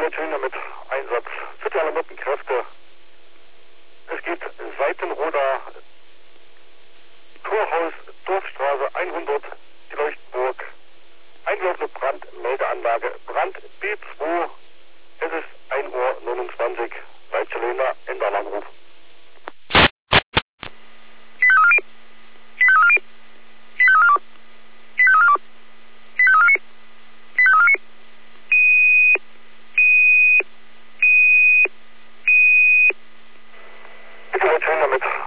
Töne mit Einsatz für die alarmierten Kräfte. Es geht Seitenroda, Torhaus, Dorfstraße 100, die Leuchtenburg. Eingelaufene Brandmeldeanlage, Brand B2. Es ist 1:29 Uhr. Leitzelena, Ende Alarmruf. Töne mit